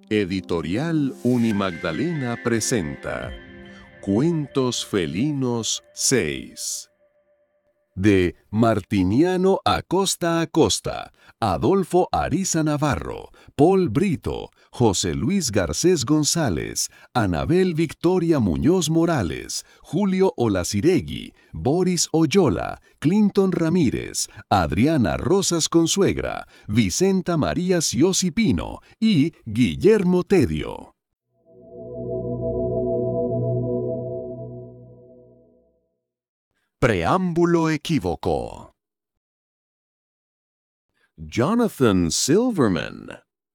Editorial Unimagdalena presenta Cuentos Felinos 6 de Martiniano Acosta Acosta, Adolfo Ariza Navarro, Paul Brito, José Luis Garcés González, Anabel Victoria Muñoz Morales, Julio Olaciregui, Boris Oyola, Clinton Ramírez, Adriana Rosas Consuegra, Vicenta María Siosi Pino y Guillermo Tedio. Preámbulo equívoco. Jonathan Silverman.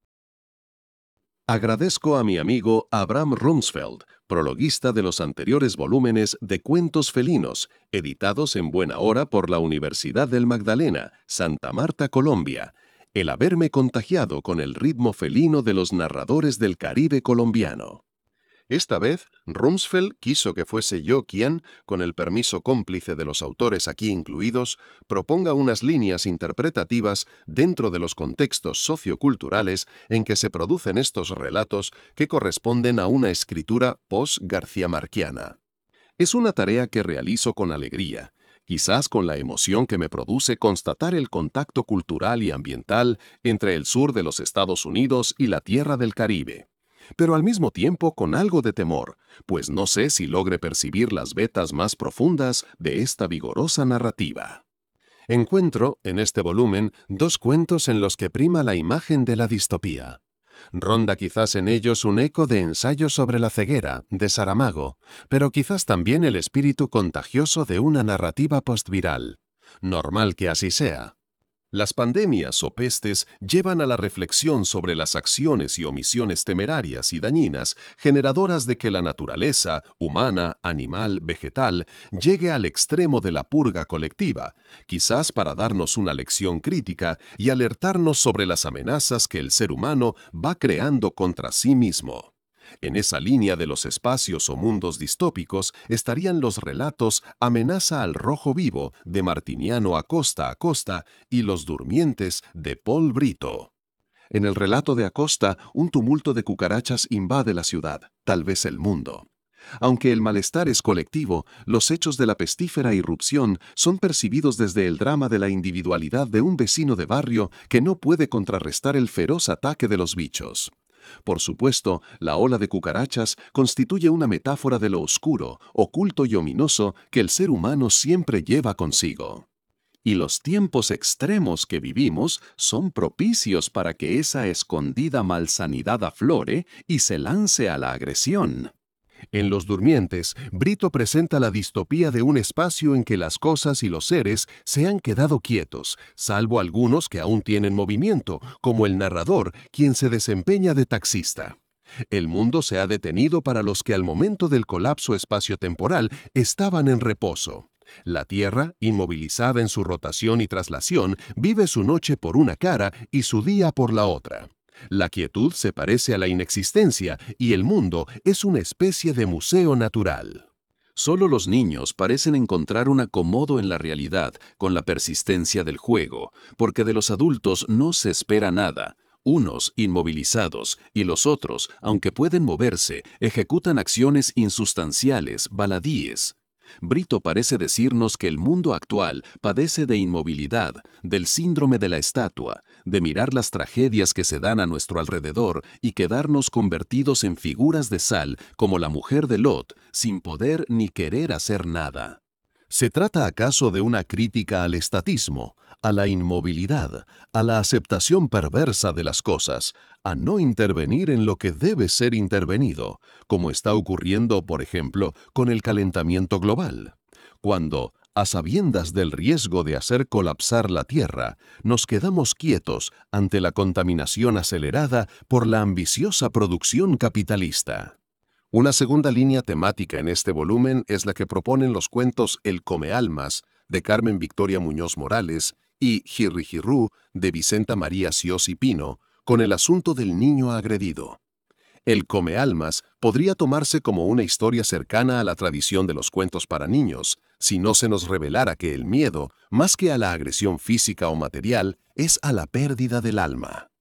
Agradezco a mi amigo Abraham Rumsfeld, prologuista de los anteriores volúmenes de Cuentos Felinos, editados en buena hora por la Universidad del Magdalena, Santa Marta, Colombia, el haberme contagiado con el ritmo felino de los narradores del Caribe colombiano. Esta vez, Rumsfeld quiso que fuese yo quien, con el permiso cómplice de los autores aquí incluidos, proponga unas líneas interpretativas dentro de los contextos socioculturales en que se producen estos relatos que corresponden a una escritura post-garciamarquiana. Es una tarea que realizo con alegría, quizás con la emoción que me produce constatar el contacto cultural y ambiental entre el sur de los Estados Unidos y la tierra del Caribe, pero al mismo tiempo con algo de temor, pues no sé si logre percibir las vetas más profundas de esta vigorosa narrativa. Encuentro, en este volumen, dos cuentos en los que prima la imagen de la distopía. Ronda quizás en ellos un eco de Ensayo sobre la ceguera, de Saramago, pero quizás también el espíritu contagioso de una narrativa postviral. Normal que así sea. Las pandemias o pestes llevan a la reflexión sobre las acciones y omisiones temerarias y dañinas, generadoras de que la naturaleza, humana, animal, vegetal, llegue al extremo de la purga colectiva, quizás para darnos una lección crítica y alertarnos sobre las amenazas que el ser humano va creando contra sí mismo. En esa línea de los espacios o mundos distópicos estarían los relatos Amenaza al Rojo Vivo de Martiniano Acosta Acosta y Los Durmientes de Paul Brito. En el relato de Acosta, un tumulto de cucarachas invade la ciudad, tal vez el mundo. Aunque el malestar es colectivo, los hechos de la pestífera irrupción son percibidos desde el drama de la individualidad de un vecino de barrio que no puede contrarrestar el feroz ataque de los bichos. Por supuesto, la ola de cucarachas constituye una metáfora de lo oscuro, oculto y ominoso que el ser humano siempre lleva consigo. Y los tiempos extremos que vivimos son propicios para que esa escondida malsanidad aflore y se lance a la agresión. En Los Durmientes, Brito presenta la distopía de un espacio en que las cosas y los seres se han quedado quietos, salvo algunos que aún tienen movimiento, como el narrador, quien se desempeña de taxista. El mundo se ha detenido para los que al momento del colapso espaciotemporal estaban en reposo. La Tierra, inmovilizada en su rotación y traslación, vive su noche por una cara y su día por la otra. La quietud se parece a la inexistencia y el mundo es una especie de museo natural. Solo los niños parecen encontrar un acomodo en la realidad con la persistencia del juego, porque de los adultos no se espera nada. Unos inmovilizados y los otros, aunque pueden moverse, ejecutan acciones insustanciales, baladíes. Brito parece decirnos que el mundo actual padece de inmovilidad, del síndrome de la estatua, de mirar las tragedias que se dan a nuestro alrededor y quedarnos convertidos en figuras de sal como la mujer de Lot, sin poder ni querer hacer nada. ¿Se trata acaso de una crítica al estatismo, a la inmovilidad, a la aceptación perversa de las cosas, a no intervenir en lo que debe ser intervenido, como está ocurriendo, por ejemplo, con el calentamiento global? Cuando, a sabiendas del riesgo de hacer colapsar la Tierra, nos quedamos quietos ante la contaminación acelerada por la ambiciosa producción capitalista. Una segunda línea temática en este volumen es la que proponen los cuentos El Comealmas, de Carmen Victoria Muñoz Morales, y Jirrijirrú, de Vicenta María Siosi Pino, con el asunto del niño agredido. El Comealmas podría tomarse como una historia cercana a la tradición de los cuentos para niños, si no se nos revelara que el miedo, más que a la agresión física o material, es a la pérdida del alma.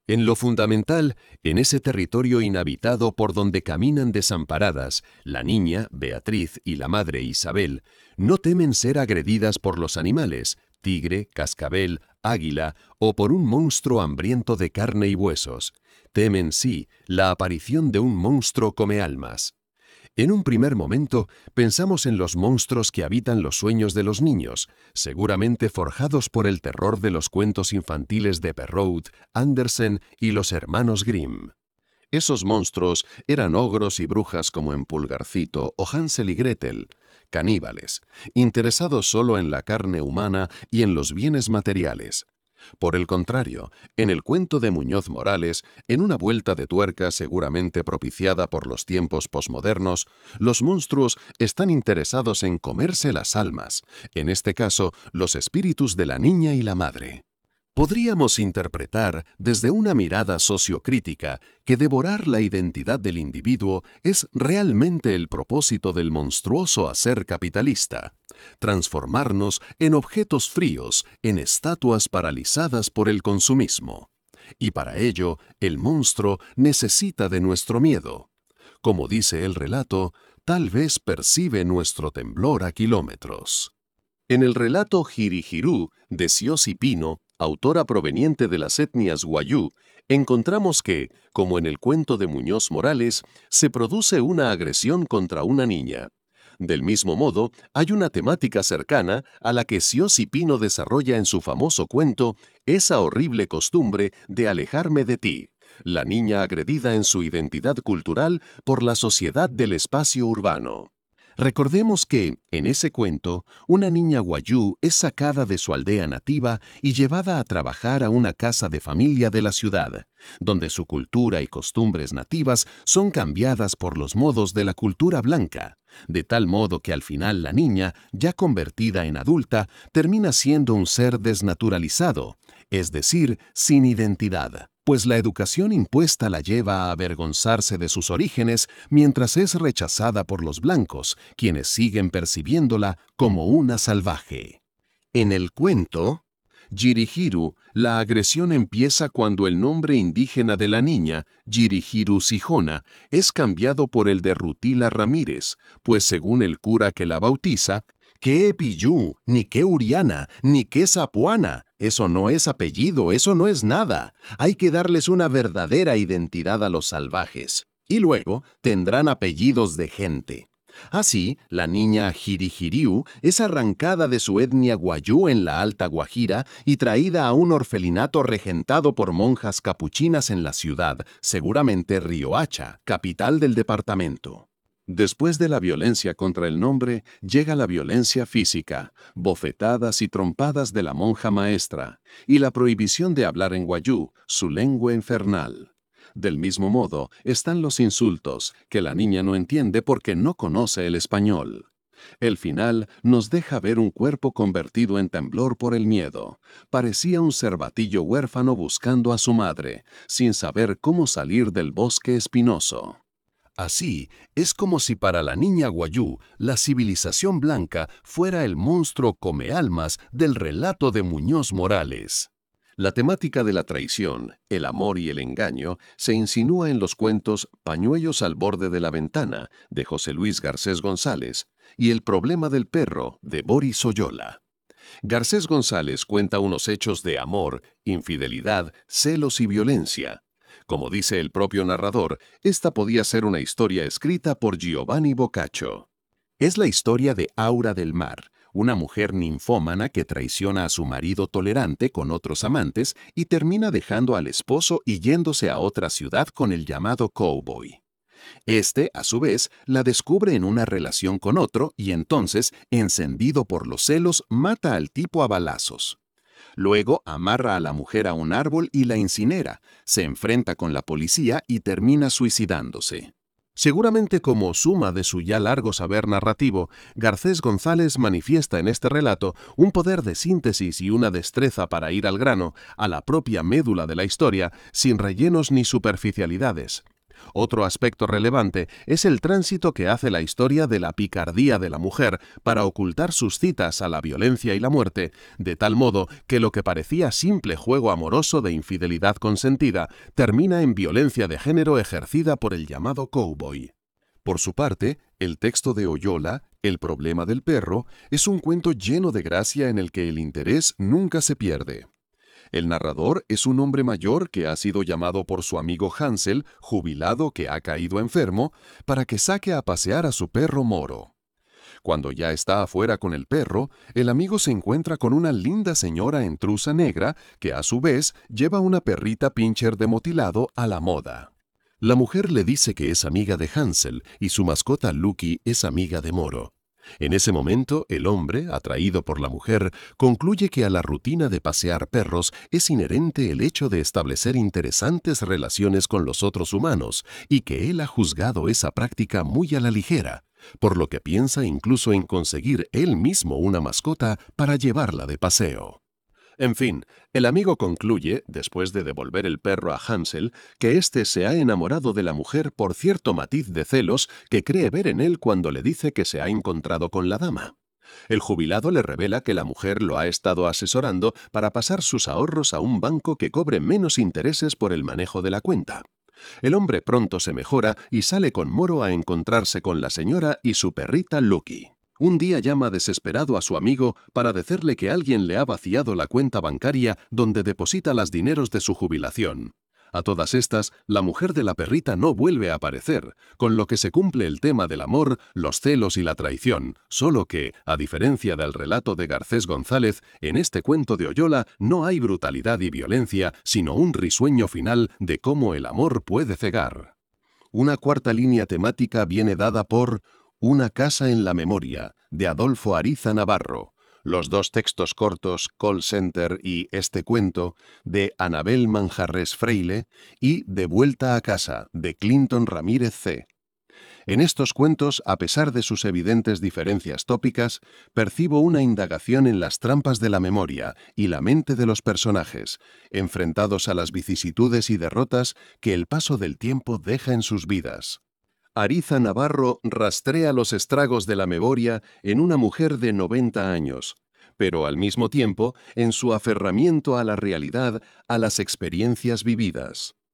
En lo fundamental, en ese territorio inhabitado por donde caminan desamparadas, la niña, Beatriz, y la madre, Isabel, no temen ser agredidas por los animales, tigre, cascabel, águila o por un monstruo hambriento de carne y huesos. Temen, sí, la aparición de un monstruo come almas. En un primer momento, pensamos en los monstruos que habitan los sueños de los niños, seguramente forjados por el terror de los cuentos infantiles de Perrault, Andersen y los hermanos Grimm. Esos monstruos eran ogros y brujas como en Pulgarcito o Hansel y Gretel, caníbales, interesados solo en la carne humana y en los bienes materiales. Por el contrario, en el cuento de Muñoz Morales, en una vuelta de tuerca seguramente propiciada por los tiempos posmodernos, los monstruos están interesados en comerse las almas, en este caso, los espíritus de la niña y la madre. Podríamos interpretar desde una mirada sociocrítica que devorar la identidad del individuo es realmente el propósito del monstruoso hacer capitalista, transformarnos en objetos fríos, en estatuas paralizadas por el consumismo. Y para ello, el monstruo necesita de nuestro miedo. Como dice el relato, tal vez percibe nuestro temblor a kilómetros. En el relato Jirijirú de Siossi Pino, autora proveniente de las etnias Wayuu, encontramos que, como en el cuento de Muñoz Morales, se produce una agresión contra una niña. Del mismo modo, hay una temática cercana a la que Siossi Pino desarrolla en su famoso cuento Esa horrible costumbre de alejarme de ti, la niña agredida en su identidad cultural por la sociedad del espacio urbano. Recordemos que, en ese cuento, una niña wayuu es sacada de su aldea nativa y llevada a trabajar a una casa de familia de la ciudad, donde su cultura y costumbres nativas son cambiadas por los modos de la cultura blanca, de tal modo que al final la niña, ya convertida en adulta, termina siendo un ser desnaturalizado, es decir, sin identidad, pues la educación impuesta la lleva a avergonzarse de sus orígenes mientras es rechazada por los blancos, quienes siguen percibiéndola como una salvaje. En el cuento Jirijirú, la agresión empieza cuando el nombre indígena de la niña, Jirijirú Sijona, es cambiado por el de Rutila Ramírez, pues según el cura que la bautiza, ¿qué Epiyú, ni qué Uriana, ni qué Zapuana? Eso no es apellido, eso no es nada. Hay que darles una verdadera identidad a los salvajes. Y luego tendrán apellidos de gente. Así, la niña Jirijiriú es arrancada de su etnia wayuu en la Alta Guajira y traída a un orfelinato regentado por monjas capuchinas en la ciudad, seguramente Riohacha, capital del departamento. Después de la violencia contra el nombre, llega la violencia física, bofetadas y trompadas de la monja maestra, y la prohibición de hablar en wayuu, su lengua infernal. Del mismo modo, están los insultos, que la niña no entiende porque no conoce el español. El final nos deja ver un cuerpo convertido en temblor por el miedo. Parecía un cervatillo huérfano buscando a su madre, sin saber cómo salir del bosque espinoso. Así, es como si para la niña wayuu la civilización blanca fuera el monstruo comealmas del relato de Muñoz Morales. La temática de la traición, el amor y el engaño se insinúa en los cuentos Pañuelos al borde de la ventana, de José Luis Garcés González, y El problema del perro, de Boris Oyola. Garcés González cuenta unos hechos de amor, infidelidad, celos y violencia. Como dice el propio narrador, esta podía ser una historia escrita por Giovanni Boccaccio. Es la historia de Aura del Mar, una mujer ninfómana que traiciona a su marido tolerante con otros amantes y termina dejando al esposo y yéndose a otra ciudad con el llamado cowboy. Este, a su vez, la descubre en una relación con otro y entonces, encendido por los celos, mata al tipo a balazos. Luego amarra a la mujer a un árbol y la incinera, se enfrenta con la policía y termina suicidándose. Seguramente como suma de su ya largo saber narrativo, Garcés González manifiesta en este relato un poder de síntesis y una destreza para ir al grano, a la propia médula de la historia, sin rellenos ni superficialidades. Otro aspecto relevante es el tránsito que hace la historia de la picardía de la mujer para ocultar sus citas a la violencia y la muerte, de tal modo que lo que parecía simple juego amoroso de infidelidad consentida termina en violencia de género ejercida por el llamado cowboy. Por su parte, el texto de Oyola, El problema del perro, es un cuento lleno de gracia en el que el interés nunca se pierde. El narrador es un hombre mayor que ha sido llamado por su amigo Hansel, jubilado que ha caído enfermo, para que saque a pasear a su perro Moro. Cuando ya está afuera con el perro, el amigo se encuentra con una linda señora en trusa negra que a su vez lleva una perrita pincher de motilado a la moda. La mujer le dice que es amiga de Hansel y su mascota Lucky es amiga de Moro. En ese momento, el hombre, atraído por la mujer, concluye que a la rutina de pasear perros es inherente el hecho de establecer interesantes relaciones con los otros humanos y que él ha juzgado esa práctica muy a la ligera, por lo que piensa incluso en conseguir él mismo una mascota para llevarla de paseo. En fin, el amigo concluye, después de devolver el perro a Hansel, que éste se ha enamorado de la mujer por cierto matiz de celos que cree ver en él cuando le dice que se ha encontrado con la dama. El jubilado le revela que la mujer lo ha estado asesorando para pasar sus ahorros a un banco que cobre menos intereses por el manejo de la cuenta. El hombre pronto se mejora y sale con Moro a encontrarse con la señora y su perrita Lucky. Un día llama desesperado a su amigo para decirle que alguien le ha vaciado la cuenta bancaria donde deposita los dineros de su jubilación. A todas estas, la mujer de la perrita no vuelve a aparecer, con lo que se cumple el tema del amor, los celos y la traición, solo que, a diferencia del relato de Garcés González, en este cuento de Oyola no hay brutalidad y violencia, sino un risueño final de cómo el amor puede cegar. Una cuarta línea temática viene dada por Una casa en la memoria, de Adolfo Ariza Navarro. Los dos textos cortos, Call Center y Este cuento, de Anabel Manjarres Freile, y De vuelta a casa, de Clinton Ramírez C. En estos cuentos, a pesar de sus evidentes diferencias tópicas, percibo una indagación en las trampas de la memoria y la mente de los personajes, enfrentados a las vicisitudes y derrotas que el paso del tiempo deja en sus vidas. Ariza Navarro rastrea los estragos de la memoria en una mujer de 90 años, pero al mismo tiempo en su aferramiento a la realidad, a las experiencias vividas.